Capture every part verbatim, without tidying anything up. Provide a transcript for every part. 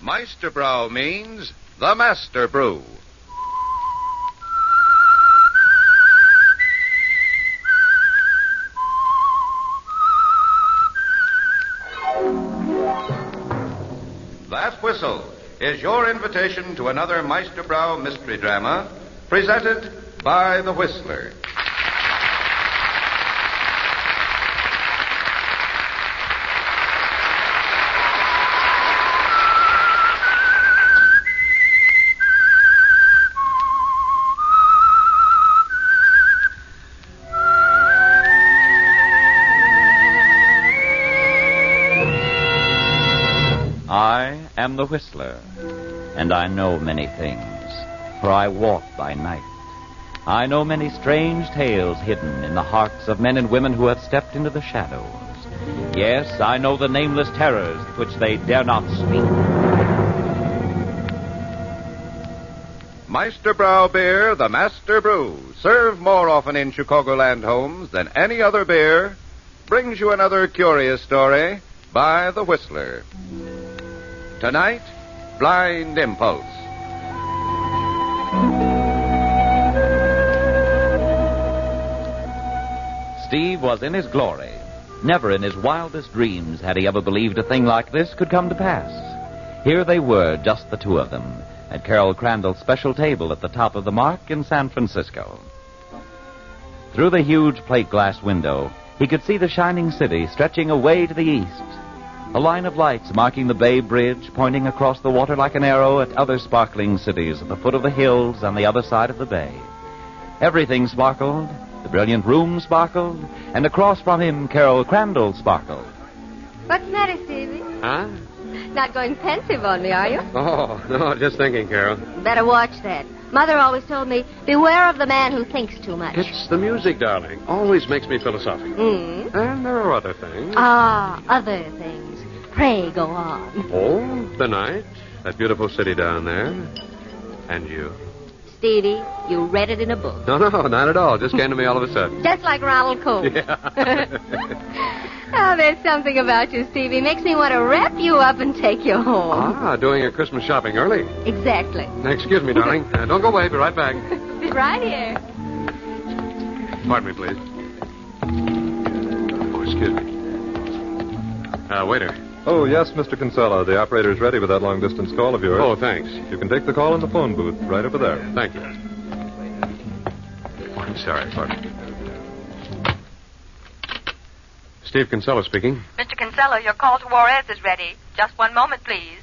Meisterbrow means the master brew. That whistle is your invitation to another Meisterbrow mystery drama presented by the Whistler. I am the Whistler, and I know many things, for I walk by night. I know many strange tales hidden in the hearts of men and women who have stepped into the shadows. Yes, I know the nameless terrors which they dare not speak. Meisterbrow beer, the master brew, served more often in Chicagoland homes than any other beer, brings you another curious story by the Whistler. Tonight, Blind Impulse. Steve was in his glory. Never in his wildest dreams had he ever believed a thing like this could come to pass. Here they were, just the two of them, at Carol Crandall's special table at the top of the Mark in San Francisco. Through the huge plate glass window, he could see the shining city stretching away to the east. A line of lights marking the Bay Bridge, pointing across the water like an arrow at other sparkling cities at the foot of the hills on the other side of the bay. Everything sparkled, the brilliant room sparkled, and across from him, Carol Crandall sparkled. What's the matter, Stevie? Huh? Not going pensive on me, are you? Oh, no, just thinking, Carol. Better watch that. Mother always told me, beware of the man who thinks too much. It's the music, darling. Always makes me philosophical. Mm. And there are other things. Ah, other things. Pray go on. Oh, the night, that beautiful city down there, and you. Stevie, you read it in a book. No, no, not at all. Just came to me all of a sudden. Just like Ronald Cole. Yeah. Oh, there's something about you, Stevie. Makes me want to wrap you up and take you home. Ah, doing your Christmas shopping early. Exactly. Excuse me, darling. Uh, don't go away. Be right back. Be right here. Pardon me, please. Oh, excuse me. Uh, waiter. Oh, yes, Mister Kinsella. The operator's ready with that long-distance call of yours. Oh, thanks. You can take the call in the phone booth right over there. Thank you. Oh, I'm sorry, pardon. Steve Kinsella speaking. Mister Kinsella, your call to Juarez is ready. Just one moment, please.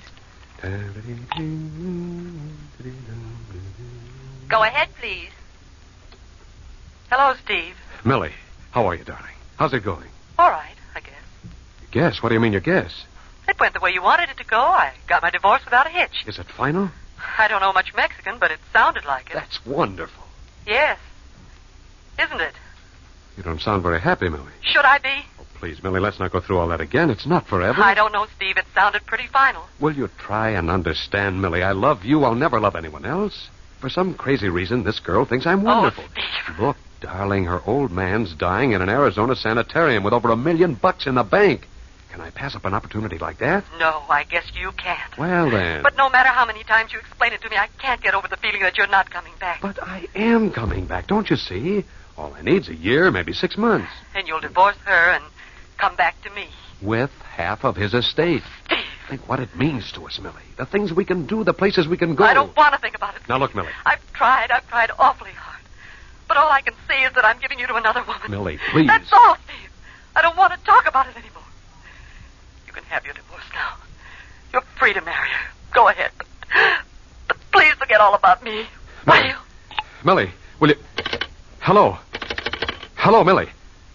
Go ahead, please. Hello, Steve. Millie, how are you, darling? How's it going? All right, I guess. Guess? What do you mean, your guess? It went the way you wanted it to go. I got my divorce without a hitch. Is it final? I don't know much Mexican, but it sounded like it. That's wonderful. Yes. Isn't it? You don't sound very happy, Millie. Should I be? Oh, please, Millie, let's not go through all that again. It's not forever. I don't know, Steve. It sounded pretty final. Will you try and understand, Millie? I love you. I'll never love anyone else. For some crazy reason, this girl thinks I'm wonderful. Oh, Steve. Look, darling, her old man's dying in an Arizona sanitarium with over a million bucks in the bank. Can I pass up an opportunity like that? No, I guess you can't. Well, then. But no matter how many times you explain it to me, I can't get over the feeling that you're not coming back. But I am coming back, don't you see? All I need's a year, maybe six months. And you'll divorce her and come back to me. With half of his estate. Steve. Think what it means to us, Millie. The things we can do, the places we can go. I don't want to think about it, Steve. Now, look, Millie. I've tried. I've tried awfully hard. But all I can say is that I'm giving you to another woman. Millie, please. That's all, Steve. I don't want to talk about it anymore. You can have your divorce now. You're free to marry her. Go ahead. But, but please forget all about me. Will Millie. you? Millie, will you... Hello. Hello, Millie.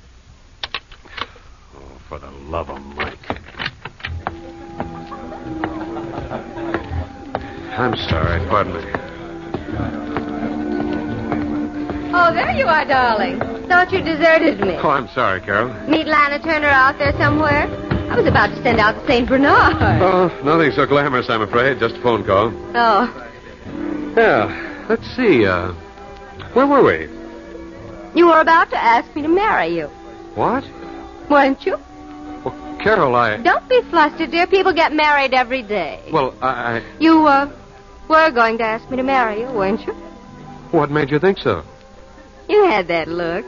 Oh, for the love of Mike. I'm sorry. Pardon me. Oh, there you are, darling. Thought you deserted me. Oh, I'm sorry, Carol. Meet Lana Turner out there somewhere? I was about to send out to Saint Bernard. Oh, nothing so glamorous, I'm afraid. Just a phone call. Oh. Yeah. Let's see. Uh, where were we? You were about to ask me to marry you. What? Weren't you? Well, Carol, I... Don't be flustered, dear. People get married every day. Well, I... I... You, uh, were going to ask me to marry you, weren't you? What made you think so? You had that look.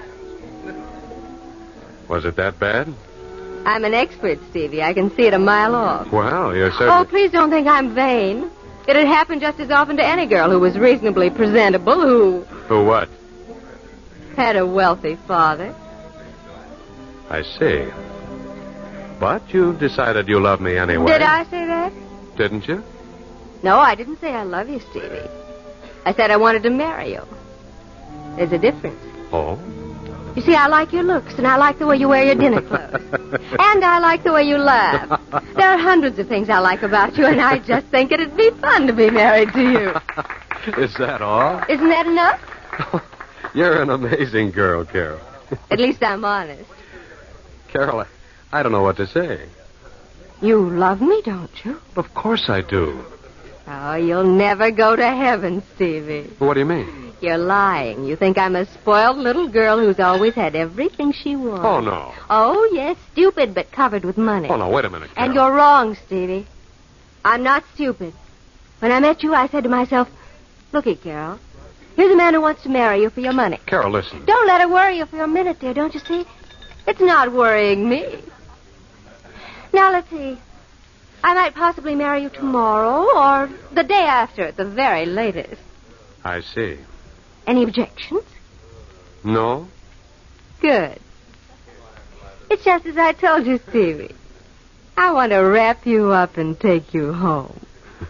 Was it that bad? I'm an expert, Stevie. I can see it a mile off. Well, you're Oh, certainly... please don't think I'm vain. It'd happen just as often to any girl who was reasonably presentable, who Who what? had a wealthy father. I see. But you decided you love me anyway. Did I say that? Didn't you? No, I didn't say I love you, Stevie. I said I wanted to marry you. There's a difference. Oh? You see, I like your looks, and I like the way you wear your dinner clothes. And I like the way you laugh. There are hundreds of things I like about you, and I just think it'd be fun to be married to you. Is that all? Isn't that enough? You're an amazing girl, Carol. At least I'm honest. Carol, I, I don't know what to say. You love me, don't you? Of course I do. Oh, you'll never go to heaven, Stevie. What do you mean? You're lying. You think I'm a spoiled little girl who's always had everything she wants. Oh, no. Oh, yes, stupid, but covered with money. Oh, no, wait a minute, Carol. And you're wrong, Stevie. I'm not stupid. When I met you, I said to myself, looky, Carol, here's a man who wants to marry you for your money. Carol, listen. Don't let it worry you for a minute, dear, don't you see? It's not worrying me. Now, let's see. I might possibly marry you tomorrow or the day after at the very latest. I see. Any objections? No? Good. It's just as I told you, Stevie. I want to wrap you up and take you home.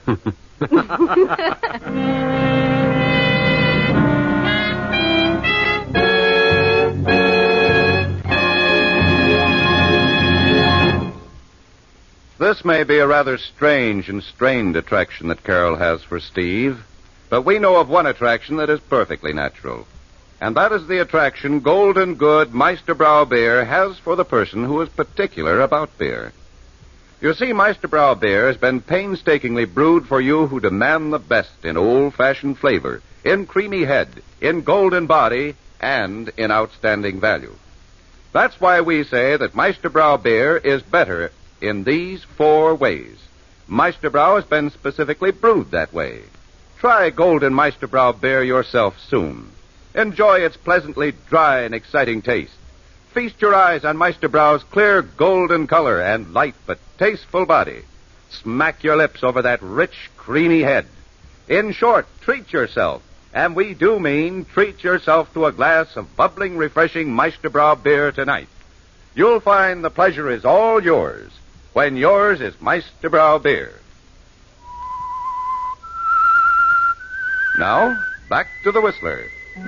This may be a rather strange and strained attraction that Carol has for Steve, but we know of one attraction that is perfectly natural. And that is the attraction Golden Good Meisterbrau beer has for the person who is particular about beer. You see, Meisterbrau beer has been painstakingly brewed for you who demand the best in old-fashioned flavor, in creamy head, in golden body, and in outstanding value. That's why we say that Meisterbrau beer is better in these four ways. Meisterbrau has been specifically brewed that way. Try Golden Meisterbrau beer yourself soon. Enjoy its pleasantly dry and exciting taste. Feast your eyes on Meisterbrau's clear golden color and light but tasteful body. Smack your lips over that rich, creamy head. In short, treat yourself. And we do mean treat yourself to a glass of bubbling, refreshing Meisterbrau beer tonight. You'll find the pleasure is all yours when yours is Meisterbrau beer. Now, back to the Whistler.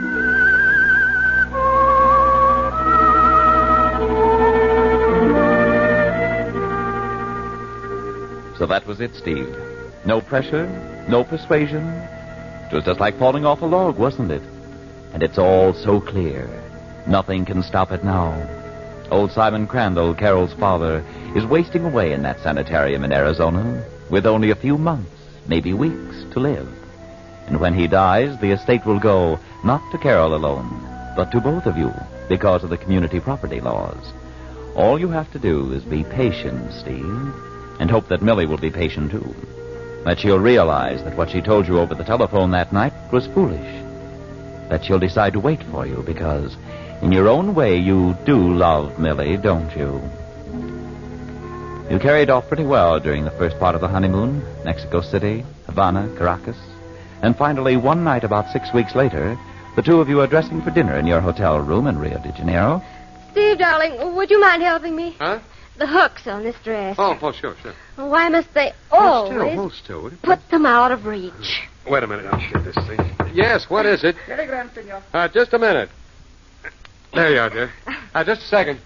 So that was it, Steve. No pressure, no persuasion. It was just like falling off a log, wasn't it? And it's all so clear. Nothing can stop it now. Old Simon Crandall, Carol's father, is wasting away in that sanitarium in Arizona with only a few months, maybe weeks, to live. And when he dies, the estate will go not to Carol alone, but to both of you because of the community property laws. All you have to do is be patient, Steve, and hope that Millie will be patient, too. That she'll realize that what she told you over the telephone that night was foolish. That she'll decide to wait for you because, in your own way, you do love Millie, don't you? You carried off pretty well during the first part of the honeymoon. Mexico City, Havana, Caracas. And finally, one night about six weeks later, the two of you are dressing for dinner in your hotel room in Rio de Janeiro. Steve, darling, would you mind helping me? Huh? The hooks on this dress. Oh, oh, sure, sure. Why must they Hold still, always hold still, will you? put them out of reach? Wait a minute, I'll shake this thing. Yes, what is it? Telegram, senor. Uh, just a minute. There you are, dear. Uh, just a second.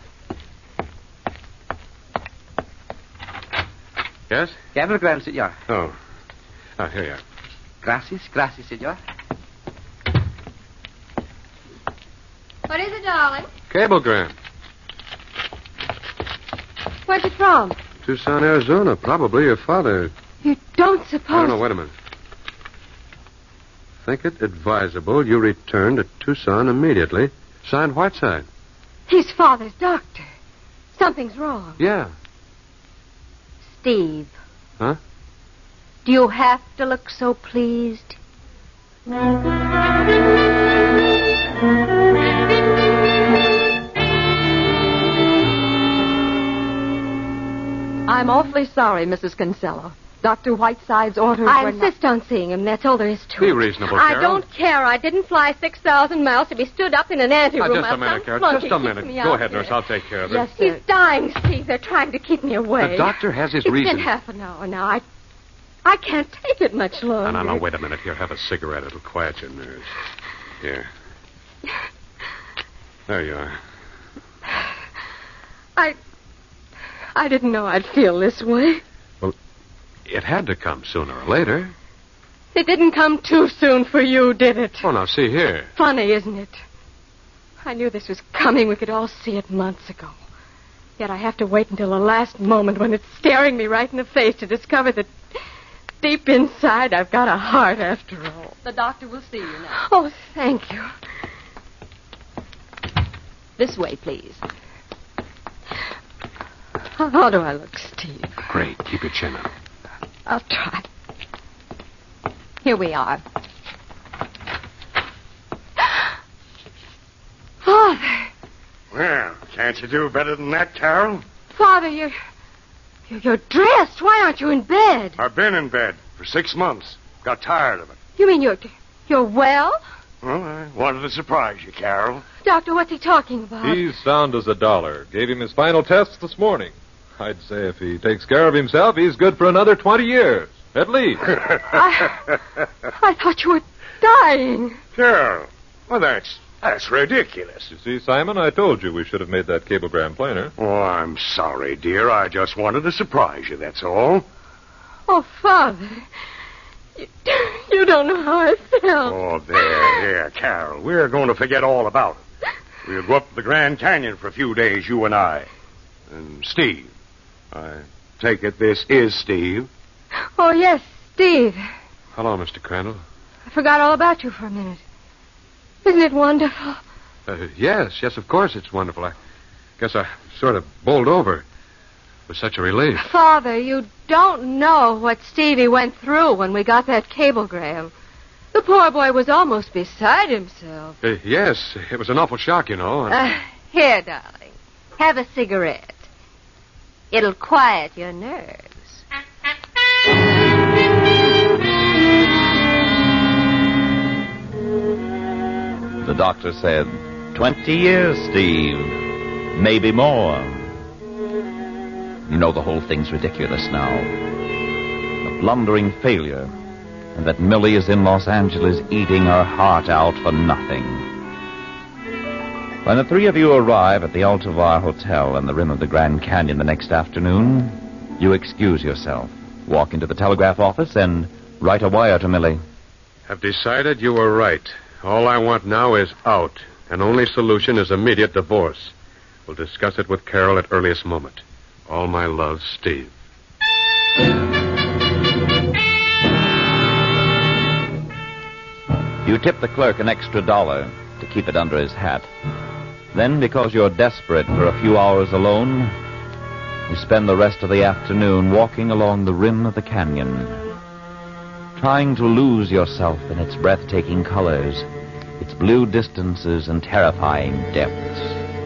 Yes? Cablegram, senor. Oh. Oh, here you are. Gracias, gracias, senor. What is it, darling? Cablegram. Where's it from? Tucson, Arizona. Probably your father. You don't suppose... I don't know. Wait a minute. Think it advisable you return to Tucson immediately. Signed Whiteside. He's father's doctor. Something's wrong. Yeah. Steve. Huh? Do you have to look so pleased? I'm awfully sorry, Missus Kinsella. Doctor Whiteside's orders I were insist not... on seeing him. That's all there is to Be it. reasonable, I Carol. don't care. I didn't fly six thousand miles to be stood up in an anteroom. Now, just while a minute, some Carol. flunky Just a keeps minute. me Go out ahead, here. nurse. I'll take care of her. Yes, sir. He's dying, Steve. They're trying to keep me away. The doctor has his It's reason. been half an hour now. I, I can't take it much longer. No, no, no. Wait a minute. Here, have a cigarette. It'll quiet your nerves. Here. There you are. I, I didn't know I'd feel this way. It had to come sooner or later. It didn't come too soon for you, did it? Oh, now, see here. Funny, isn't it? I knew this was coming. We could all see it months ago. Yet I have to wait until the last moment when it's staring me right in the face to discover that deep inside I've got a heart after all. The doctor will see you now. Oh, thank you. This way, please. How, how do I look, Steve? Great. Keep your chin up. I'll try. Here we are. Father. Well, can't you do better than that, Carol? Father, you're, you're... You're dressed. Why aren't you in bed? I've been in bed for six months. Got tired of it. You mean you're... You're well? Well, I wanted to surprise you, Carol. Doctor, what's he talking about? He's sound as a dollar. Gave him his final tests this morning. I'd say if he takes care of himself, he's good for another twenty years, at least. I, I thought you were dying. Carol, well, that's that's ridiculous. You see, Simon, I told you we should have made that cablegram plainer. Oh, I'm sorry, dear. I just wanted to surprise you, that's all. Oh, Father. You, you don't know how I felt. Oh, there, there, Carol. We're going to forget all about it. We'll go up to the Grand Canyon for a few days, you and I. And Steve. I take it this is Steve. Oh, yes, Steve. Hello, Mister Crandall. I forgot all about you for a minute. Isn't it wonderful? Uh, yes, yes, of course it's wonderful. I guess I sort of bowled over. It was such a relief. Father, you don't know what Stevie went through when we got that cablegram. The poor boy was almost beside himself. Uh, yes, it was an awful shock, you know. And... Uh, here, darling. Have a cigarette. It'll quiet your nerves. The doctor said, Twenty years, Steve. Maybe more. You know the whole thing's ridiculous now. A blundering failure. And that Millie is in Los Angeles eating her heart out for nothing. When the three of you arrive at the Altovar Hotel on the rim of the Grand Canyon the next afternoon, you excuse yourself, walk into the telegraph office, and write a wire to Millie. I've decided you were right. All I want now is out, and only solution is immediate divorce. We'll discuss it with Carol at earliest moment. All my love, Steve. You tip the clerk an extra dollar to keep it under his hat. Then, because you're desperate for a few hours alone, you spend the rest of the afternoon walking along the rim of the canyon, trying to lose yourself in its breathtaking colors, its blue distances and terrifying depths.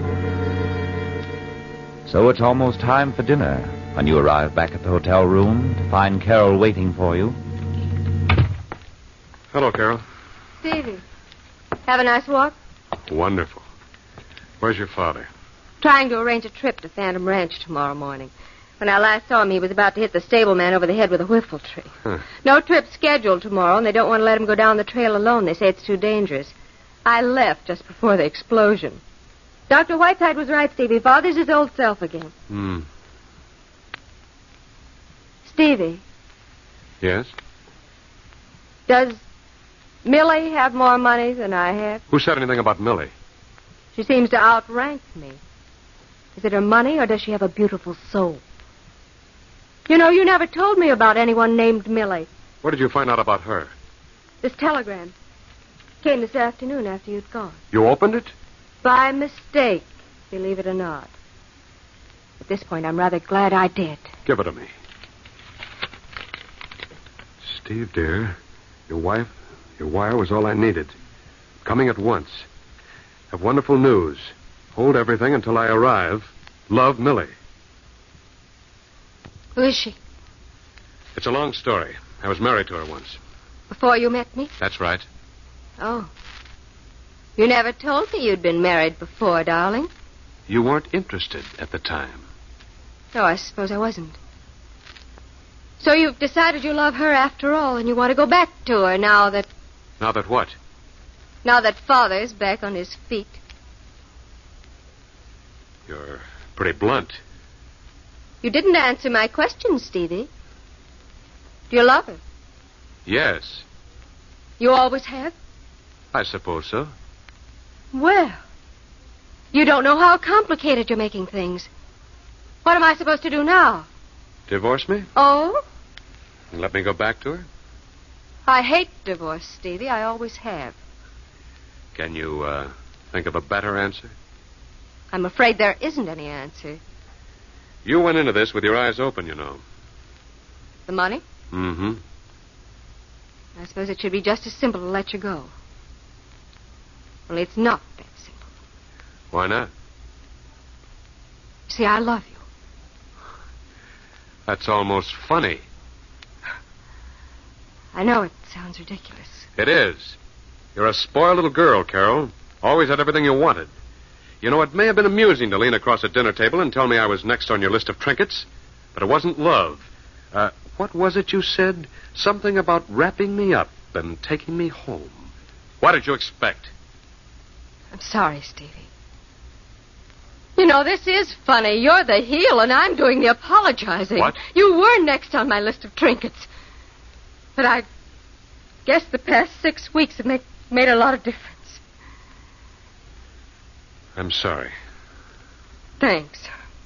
So it's almost time for dinner when you arrive back at the hotel room to find Carol waiting for you. Hello, Carol. Stevie, have a nice walk? Wonderful. Where's your father? Trying to arrange a trip to Phantom Ranch tomorrow morning. When I last saw him, he was about to hit the stableman over the head with a whiffle tree. Huh. No trip scheduled tomorrow, and they don't want to let him go down the trail alone. They say it's too dangerous. I left just before the explosion. Doctor Whiteside was right, Stevie. Father's his old self again. Hmm. Stevie, Yes? does Millie have more money than I have? Who said anything about Millie? She seems to outrank me. Is it her money, or does she have a beautiful soul? You know, you never told me about anyone named Millie. What did you find out about her? This telegram came this afternoon after you'd gone. You opened it? By mistake, believe it or not. At this point, I'm rather glad I did. Give it to me. Steve, dear, your wife, your wire was all I needed. Coming at once. Have wonderful news. Hold everything until I arrive. Love, Millie. Who is she? It's a long story. I was married to her once. Before you met me? That's right. Oh. You never told me you'd been married before, darling. You weren't interested at the time. No, I suppose I wasn't. So you've decided you love her after all, and you want to go back to her now that... Now that what? Now that Father's back on his feet. You're pretty blunt. You didn't answer my question, Stevie. Do you love her? Yes. You always have? I suppose so. Well, you don't know how complicated you're making things. What am I supposed to do now? Divorce me? Oh? And let me go back to her? I hate divorce, Stevie. I always have. Can you, uh, think of a better answer? I'm afraid there isn't any answer. You went into this with your eyes open, you know. The money? Mm-hmm. I suppose it should be just as simple to let you go. Only it's not that simple. Why not? See, I love you. That's almost funny. I know it sounds ridiculous. It is. You're a spoiled little girl, Carol. Always had everything you wanted. You know, it may have been amusing to lean across a dinner table and tell me I was next on your list of trinkets, but it wasn't love. Uh, what was it you said? Something about wrapping me up and taking me home. What did you expect? I'm sorry, Stevie. You know, this is funny. You're the heel, and I'm doing the apologizing. What? You were next on my list of trinkets. But I guess the past six weeks have make, made a lot of difference. I'm sorry. Thanks.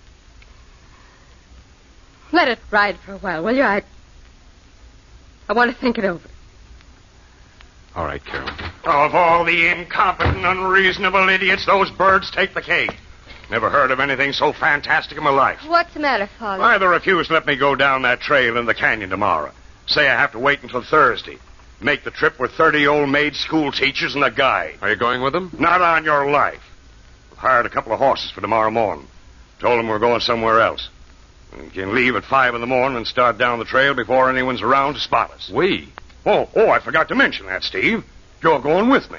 Let it ride for a while, will you? I, I want to think it over. All right, Carol. Of all the incompetent, unreasonable idiots, those birds take the cake. Never heard of anything so fantastic in my life. What's the matter, Father? Why, they refuse to let me go down that trail in the canyon tomorrow. Say I have to wait until Thursday. Make the trip with thirty old maid school teachers and a guide. Are you going with them? Not on your life. I've hired a couple of horses for tomorrow morning. Told them we're going somewhere else. We can leave at five in the morning and start down the trail before anyone's around to spot us. We? Oh, oh, I forgot to mention that, Steve. You're going with me.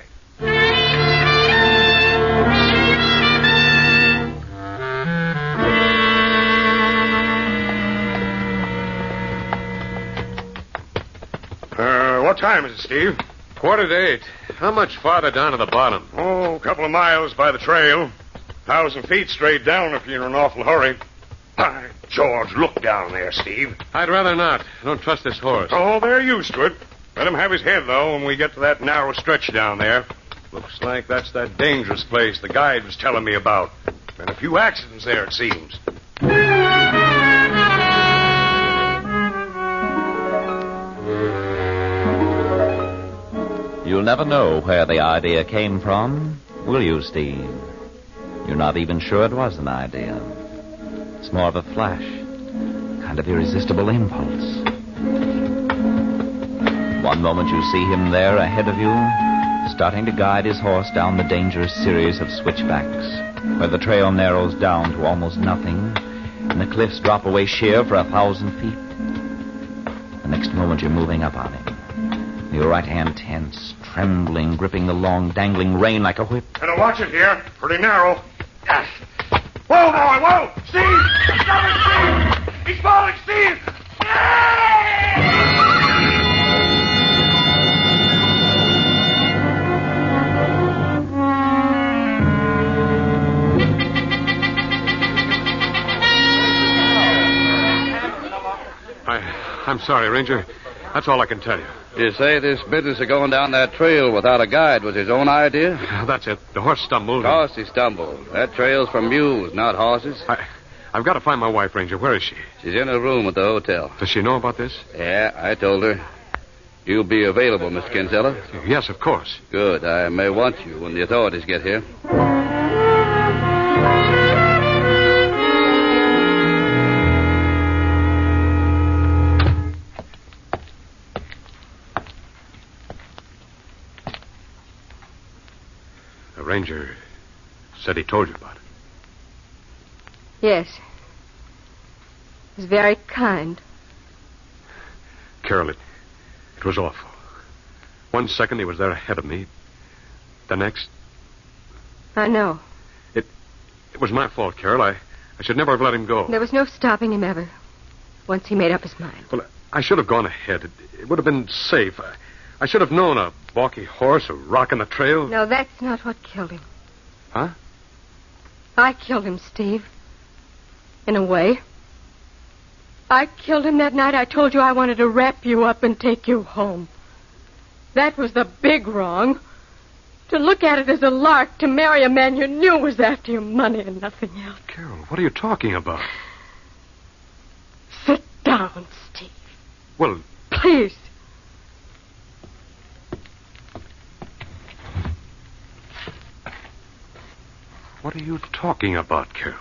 Uh, what time is it, Steve? Quarter to eight. How much farther down to the bottom? Oh, a couple of miles by the trail. Thousand feet straight down if you're in an awful hurry. By George, look down there, Steve. I'd rather not. I don't trust this horse. Oh, they're used to it. Let him have his head, though, when we get to that narrow stretch down there. Looks like that's that dangerous place the guide was telling me about. Been a few accidents there, it seems. You'll never know where the idea came from, will you, Steve? You're not even sure it was an idea. It's more of a flash, kind of irresistible impulse. One moment you see him there ahead of you, starting to guide his horse down the dangerous series of switchbacks, where the trail narrows down to almost nothing, and the cliffs drop away sheer for a thousand feet. The next moment you're moving up on him, your right hand tense, trembling, gripping the long, dangling rein like a whip. Better watch it here. Pretty narrow. Ah. Whoa, boy, whoa! Steve! Stop it, Steve! He's falling, Steve! I, I'm sorry, Ranger. That's all I can tell you. You say this business of going down that trail without a guide was his own idea? That's it. The horse stumbled. Of course he stumbled. That trail's for mules, not horses. I, I've got to find my wife, Ranger. Where is she? She's in a room at the hotel. Does she know about this? Yeah, I told her. You'll be available, Miss Kinsella? Yes, of course. Good. I may want you when the authorities get here. Ranger said he told you about it. Yes. It was very kind. Carol, it, it was awful. One second he was there ahead of me. The next... I know. It it was my fault, Carol. I, I should never have let him go. There was no stopping him ever. Once he made up his mind. Well, I should have gone ahead. It, it would have been safe. I, I should have known a balky horse, a rock in the trail. No, that's not what killed him. Huh? I killed him, Steve. In a way. I killed him that night I told you I wanted to wrap you up and take you home. That was the big wrong. To look at it as a lark, to marry a man you knew was after your money and nothing else. Carol, what are you talking about? Sit down, Steve. Well... Please. What are you talking about, Carol?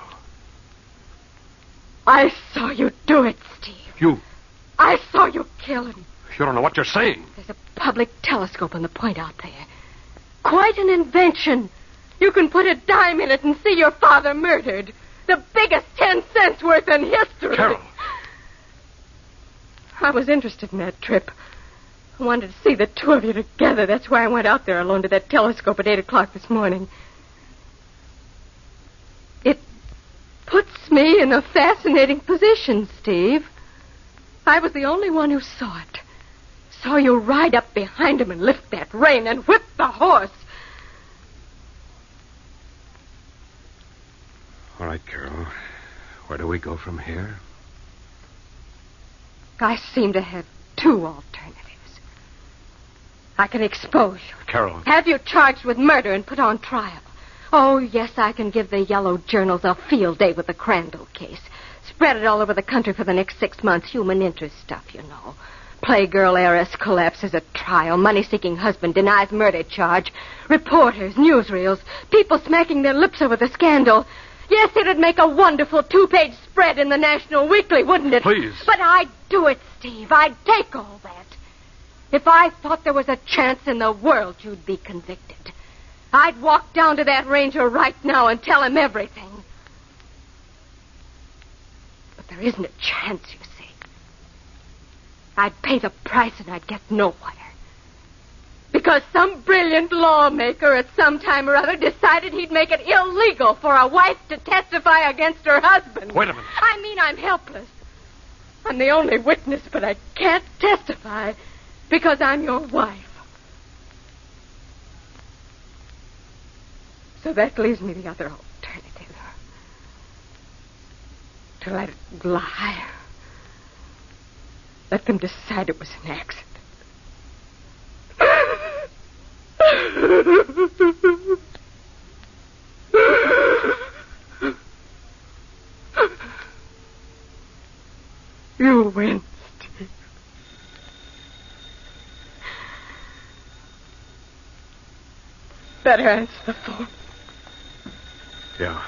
I saw you do it, Steve. You... I saw you kill him. You don't know what you're saying. There's a public telescope on the point out there. Quite an invention. You can put a dime in it and see your father murdered. The biggest ten cents worth in history. Carol. I was interested in that trip. I wanted to see the two of you together. That's why I went out there alone to that telescope at eight o'clock this morning. It puts me in a fascinating position, Steve. I was the only one who saw it. Saw you ride up behind him and lift that rein and whip the horse. All right, Carol. Where do we go from here? I seem to have two alternatives. I can expose you. Carol. Have you charged with murder and put on trial. Oh, yes, I can give the yellow journals a field day with the Crandall case. Spread it all over the country for the next six months. Human interest stuff, you know. Playgirl heiress collapses at trial. Money-seeking husband denies murder charge. Reporters, newsreels, people smacking their lips over the scandal. Yes, it'd make a wonderful two-page spread in the National Weekly, wouldn't it? Please. But I'd do it, Steve. I'd take all that. If I thought there was a chance in the world you'd be convicted, I'd walk down to that ranger right now and tell him everything. But there isn't a chance, you see. I'd pay the price and I'd get nowhere. Because some brilliant lawmaker at some time or other decided he'd make it illegal for a wife to testify against her husband. Wait a minute. I mean, I'm helpless. I'm the only witness, but I can't testify because I'm your wife. So that leaves me the other alternative. To let it lie. Let them decide it was an accident. You win, Steve. Better answer the phone. Yeah.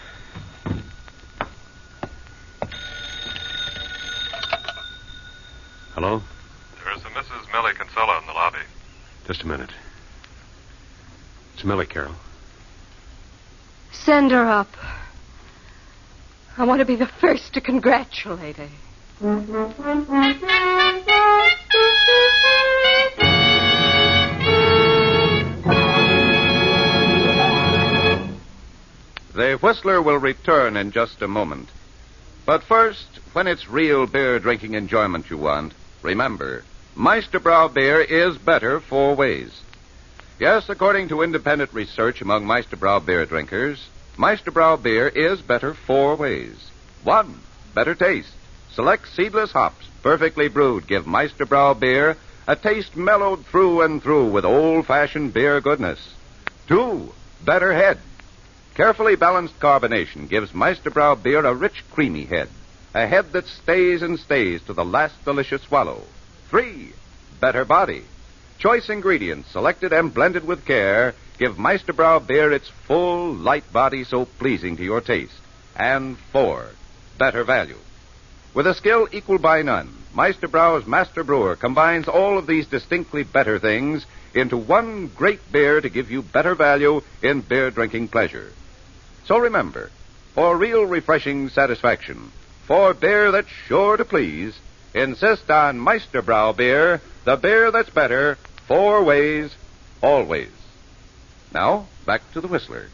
Hello? There's a Missus Millie Kinsella in the lobby. Just a minute. It's Millie, Carol. Send her up. I want to be the first to congratulate her. The Whistler will return in just a moment. But first, when it's real beer drinking enjoyment you want, remember, Meisterbrau beer is better four ways. Yes, according to independent research among Meisterbrau beer drinkers, Meisterbrau beer is better four ways. One, better taste. Select seedless hops, perfectly brewed, give Meisterbrau beer a taste mellowed through and through with old-fashioned beer goodness. Two, better head. Carefully balanced carbonation gives Meisterbrau beer a rich, creamy head. A head that stays and stays to the last delicious swallow. Three, better body. Choice ingredients selected and blended with care give Meisterbrau beer its full, light body so pleasing to your taste. And four, better value. With a skill equal by none, Meisterbrau's Master Brewer combines all of these distinctly better things into one great beer to give you better value in beer drinking pleasure. So remember, for real refreshing satisfaction, for beer that's sure to please, insist on Meisterbrau beer, the beer that's better, four ways, always. Now, back to the Whistler.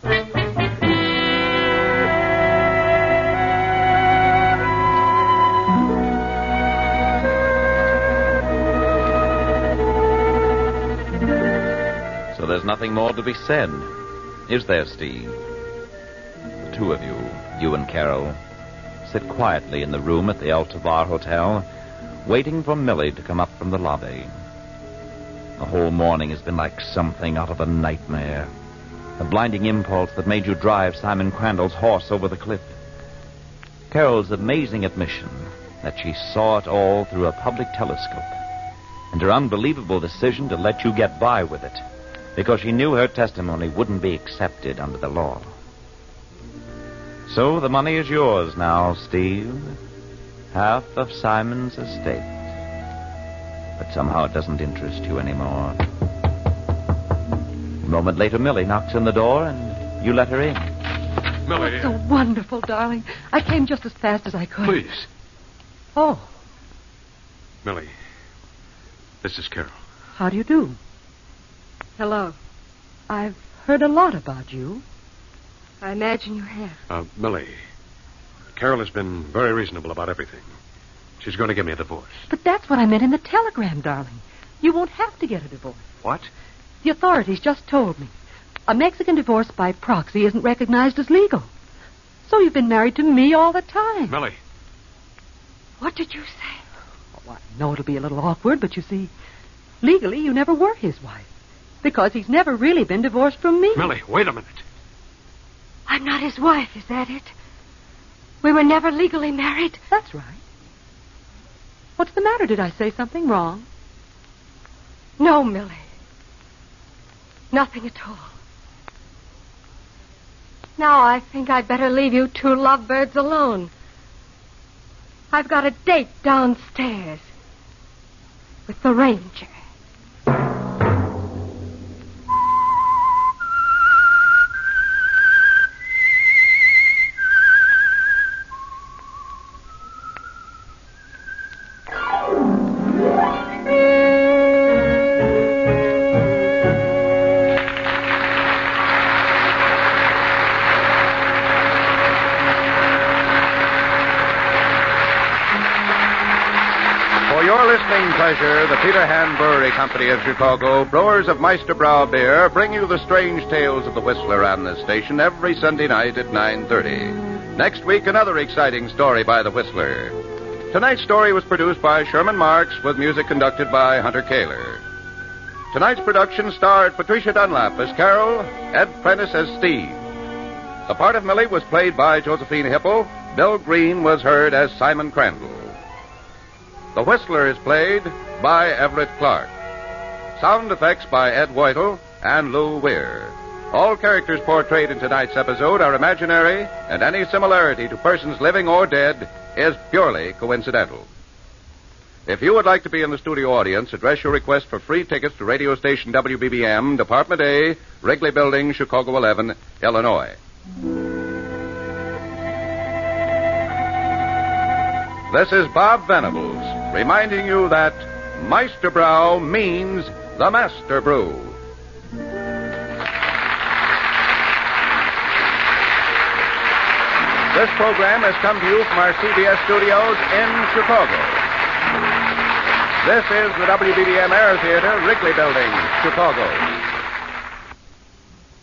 So there's nothing more to be said, is there, Steve? The two of you, you and Carol, sit quietly in the room at the Altavar Hotel, waiting for Millie to come up from the lobby. The whole morning has been like something out of a nightmare. The blinding impulse that made you drive Simon Crandall's horse over the cliff. Carol's amazing admission that she saw it all through a public telescope, and her unbelievable decision to let you get by with it because she knew her testimony wouldn't be accepted under the law. So the money is yours now, Steve. Half of Simon's estate. But somehow it doesn't interest you anymore. A moment later, Millie knocks on the door, and you let her in. Millie. Oh, so wonderful, darling. I came just as fast as I could. Please. Oh, Millie, this is Carol. how do you do? Hello. I've heard a lot about you. I imagine you have. Uh, Millie, Carol has been very reasonable about everything. She's going to give me a divorce. But that's what I meant in the telegram, darling. You won't have to get a divorce. What? The authorities just told me. A Mexican divorce by proxy isn't recognized as legal. So you've been married to me all the time. Millie. What did you say? Oh, I know it'll be a little awkward, but you see, legally you never were his wife. Because he's never really been divorced from me. Millie, wait a minute. I'm not his wife, is that it? We were never legally married? That's right. What's the matter? Did I say something wrong? No, Millie. Nothing at all. Now I think I'd better leave you two lovebirds alone. I've got a date downstairs with the ranger. Pleasure, the Peter Hand Brewery Company of Chicago, brewers of Meisterbrau beer, bring you the strange tales of the Whistler on this station every Sunday night at nine thirty. Next week, another exciting story by the Whistler. Tonight's story was produced by Sherman Marks with music conducted by Hunter Kaler. Tonight's production starred Patricia Dunlap as Carol, Ed Prentice as Steve. The part of Millie was played by Josephine Hipple. Bill Green was heard as Simon Crandall. The Whistler is played by Everett Clark. Sound effects by Ed Whitel and Lou Weir. All characters portrayed in tonight's episode are imaginary, and any similarity to persons living or dead is purely coincidental. If you would like to be in the studio audience, address your request for free tickets to radio station W B B M, Department A, Wrigley Building, Chicago eleven, Illinois. This is Bob Venables, reminding you that Meisterbrau means the Master Brew. This program has come to you from our C B S studios in Chicago. This is the W B B M Air Theater, Wrigley Building, Chicago.